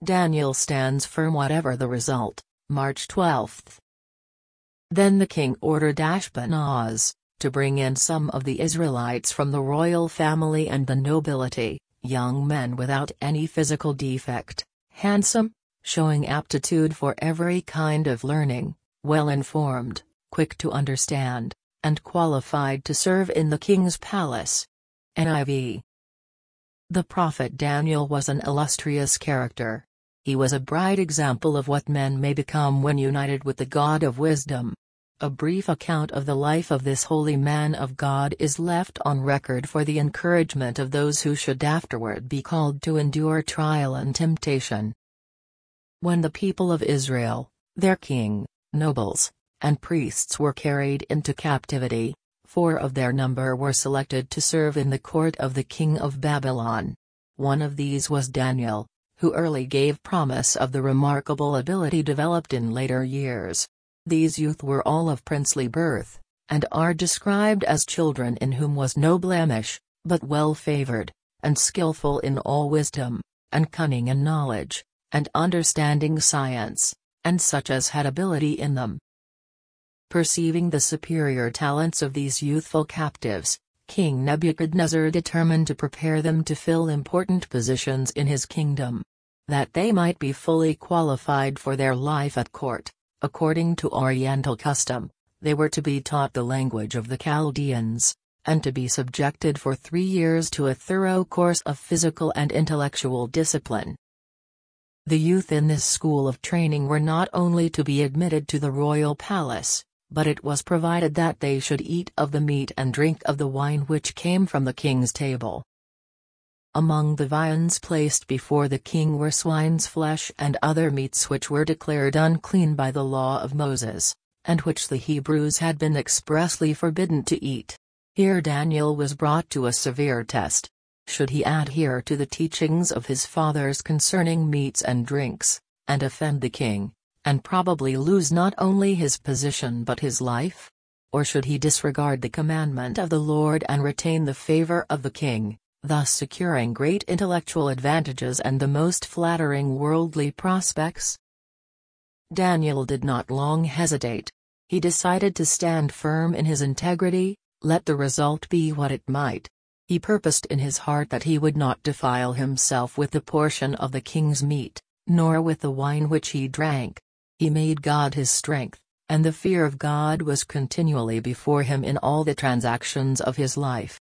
Daniel stands firm whatever the result. March 12. Then the king ordered Ashpenaz to bring in some of the Israelites from the royal family and the nobility, young men without any physical defect, handsome, showing aptitude for every kind of learning, well-informed, quick to understand, and qualified to serve in the king's palace. NIV. The prophet Daniel was an illustrious character. He was a bright example of what men may become when united with the God of wisdom. A brief account of the life of this holy man of God is left on record for the encouragement of those who should afterward be called to endure trial and temptation. When the people of Israel, their king, nobles, and priests were carried into captivity, 4 of their number were selected to serve in the court of the king of Babylon. One of these was Daniel, who early gave promise of the remarkable ability developed in later years. These youth were all of princely birth, and are described as children in whom was no blemish, but well-favored, and skillful in all wisdom, and cunning in knowledge, and understanding science, and such as had ability in them. Perceiving the superior talents of these youthful captives, King Nebuchadnezzar determined to prepare them to fill important positions in his kingdom. That they might be fully qualified for their life at court, according to Oriental custom, they were to be taught the language of the Chaldeans, and to be subjected for 3 years to a thorough course of physical and intellectual discipline. The youth in this school of training were not only to be admitted to the royal palace, but it was provided that they should eat of the meat and drink of the wine which came from the king's table. Among the viands placed before the king were swine's flesh and other meats which were declared unclean by the law of Moses, and which the Hebrews had been expressly forbidden to eat. Here Daniel was brought to a severe test. Should he adhere to the teachings of his fathers concerning meats and drinks, and offend the king, and probably lose not only his position but his life? Or should he disregard the commandment of the Lord and retain the favor of the king, thus securing great intellectual advantages and the most flattering worldly prospects? Daniel did not long hesitate. He decided to stand firm in his integrity, let the result be what it might. He purposed in his heart that he would not defile himself with the portion of the king's meat, nor with the wine which he drank. He made God his strength, and the fear of God was continually before him in all the transactions of his life.